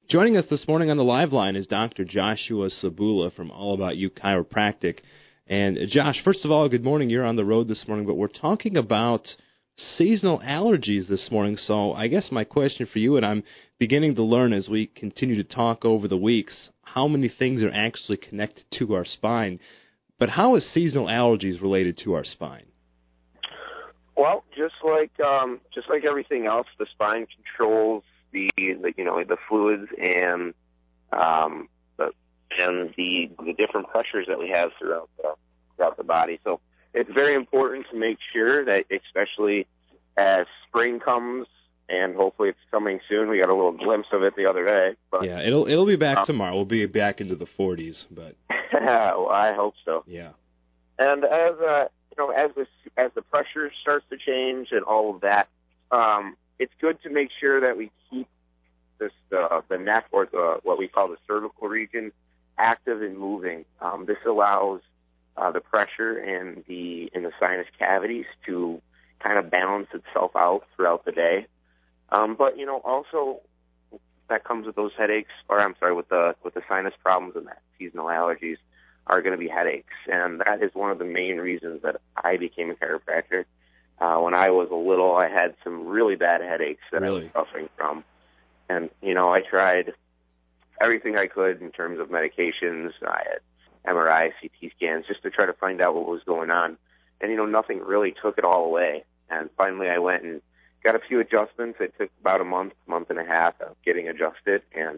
Joining us this morning on the live line is Dr. Joshua Sabula from All About You Chiropractic. And Josh, first of all, good morning. You're on the road this morning, but we're talking about seasonal allergies this morning. So I guess my question for you, and I'm beginning to learn as we continue to talk over the weeks, how many things are actually connected to our spine. But how is seasonal allergies related to our spine? Well, just like everything else, the spine controls the fluids and the different pressures that we have throughout the body. So it's very important to make sure that, especially as spring comes, and hopefully it's coming soon. We got a little glimpse of it the other day. But, yeah, it'll be back tomorrow. We'll be back into the 40s, but well, I hope so. Yeah. And as the pressure starts to change and all of that, it's good to make sure that we keep the neck, or what we call the cervical region, active and moving. This allows the pressure in the sinus cavities to kind of balance itself out throughout the day. But also that comes with those headaches, with the sinus problems and that seasonal allergies are going to be headaches, and that is one of the main reasons that I became a chiropractor. When I was little, I had some really bad headaches that I was suffering from, and I tried everything I could in terms of medications. I had MRI, CT scans, just to try to find out what was going on, and nothing really took it all away. And finally, I went and got a few adjustments. It took about a month and a half of getting adjusted, and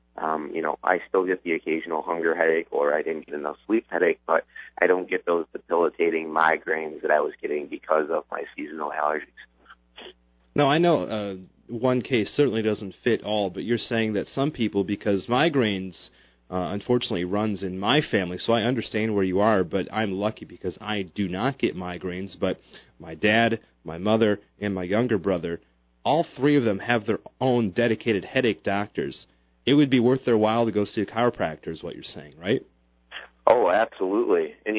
I still get the occasional hunger headache, or I didn't get enough sleep headache, but I don't get those debilitating migraines that I was getting because of my seasonal allergies. Now, I know one case certainly doesn't fit all, but you're saying that some people, because migraines unfortunately runs in my family, so I understand where you are, but I'm lucky because I do not get migraines, but my dad, my mother, and my younger brother, all three of them have their own dedicated headache doctors. It would be worth their while to go see a chiropractor is what you're saying, right? Oh, absolutely. And,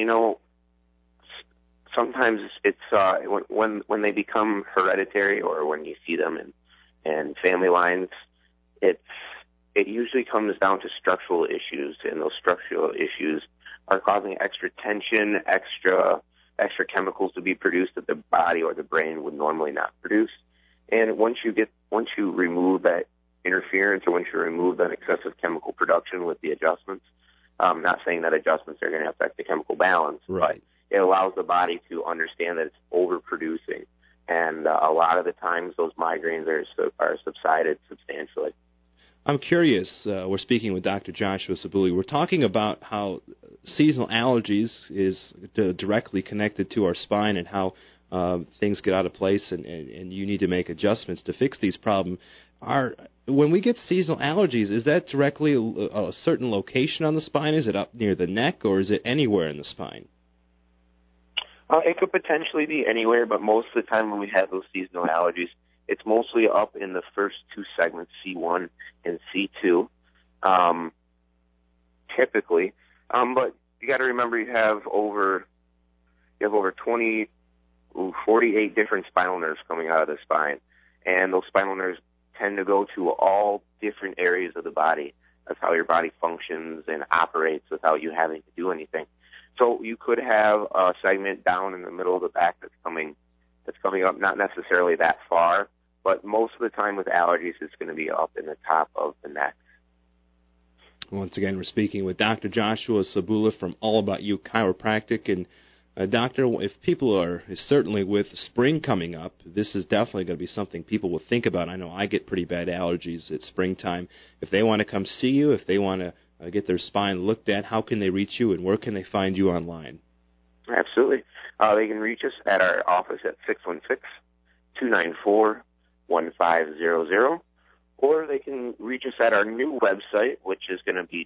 sometimes it's when they become hereditary, or when you see them in family lines, it usually comes down to structural issues, and those structural issues are causing extra tension, extra chemicals to be produced that the body or the brain would normally not produce. And once you remove that interference, or once you remove that excessive chemical production with the adjustments, I'm not saying that adjustments are going to affect the chemical balance, right, but it allows the body to understand that it's overproducing. And a lot of the times those migraines are subsided substantially. I'm curious, we're speaking with Dr. Joshua Sabula. We're talking about how seasonal allergies is directly connected to our spine, and how things get out of place, and you need to make adjustments to fix these problems. When we get seasonal allergies, is that directly a certain location on the spine? Is it up near the neck, or is it anywhere in the spine? It could potentially be anywhere, but most of the time when we have those seasonal allergies, it's mostly up in the first two segments, C1 and C2, typically. But you got to remember, you have over 48 different spinal nerves coming out of the spine, and those spinal nerves tend to go to all different areas of the body. That's how your body functions and operates without you having to do anything. So you could have a segment down in the middle of the back that's coming up, not necessarily that far, but most of the time with allergies, it's going to be up in the top of the neck. Once again, we're speaking with Dr. Joshua Sabula from All About You Chiropractic. And Doctor, if people are certainly with spring coming up, this is definitely going to be something people will think about. I know I get pretty bad allergies at springtime. If they want to come see you, if they want to get their spine looked at, how can they reach you, and where can they find you online? Absolutely. They can reach us at our office at 616-294-1500, or they can reach us at our new website, which is going to be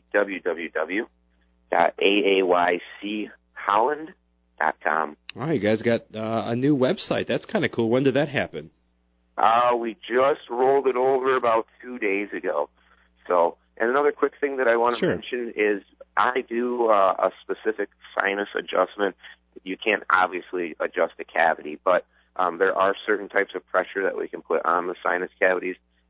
www.aaycholland.com. Wow, you guys got a new website. That's kind of cool. When did that happen? We just rolled it over about 2 days ago. So, and another quick thing that I want to mention is I do a specific sinus adjustment. You can't obviously adjust the cavity, but there are certain types of pressure that we can put on the sinus cavities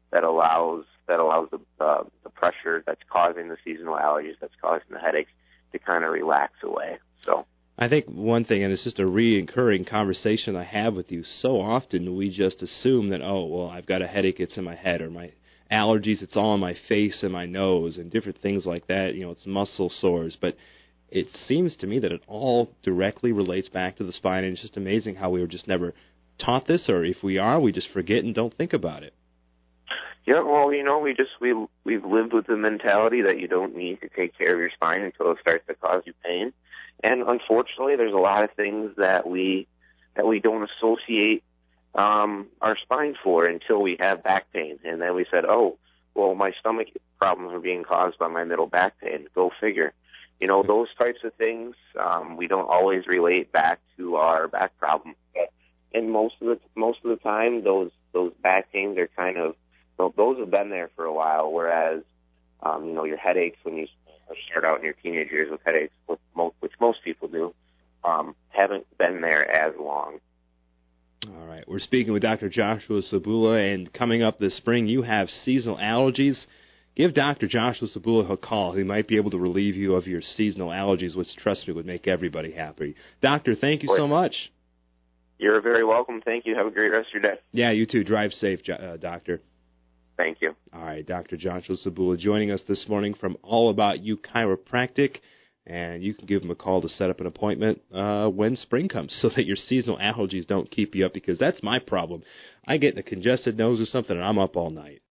that allows the pressure that's causing the seasonal allergies, that's causing the headaches, to kind of relax away. So I think one thing, and it's just a reoccurring conversation I have with you, so often we just assume that, oh, well, I've got a headache, it's in my head, or my allergies, it's all in my face and my nose, and different things like that. It's muscle sores. But it seems to me that it all directly relates back to the spine, and it's just amazing how we were just never taught this, or if we are, we just forget and don't think about it. Yeah, well, we've lived with the mentality that you don't need to take care of your spine until it starts to cause you pain. And unfortunately, there's a lot of things that we don't associate our spine for until we have back pain. And then we said, oh, well, my stomach problems are being caused by my middle back pain. Go figure. Those types of things we don't always relate back to our back problem. And most of the time, those back pains are kind of, those have been there for a while. Whereas your headaches, when you start out in your teenage years with headaches, which most people do, haven't been there as long. All right. We're speaking with Dr. Joshua Sabula, and coming up this spring, you have seasonal allergies. Give Dr. Joshua Sabula a call. He might be able to relieve you of your seasonal allergies, which, trust me, would make everybody happy. Doctor, thank you so much. You're very welcome. Thank you. Have a great rest of your day. Yeah, you too. Drive safe, Doctor. Thank you. All right, Dr. Joshua Sabula joining us this morning from All About You Chiropractic, and you can give him a call to set up an appointment when spring comes so that your seasonal allergies don't keep you up, because that's my problem. I get a congested nose or something, and I'm up all night.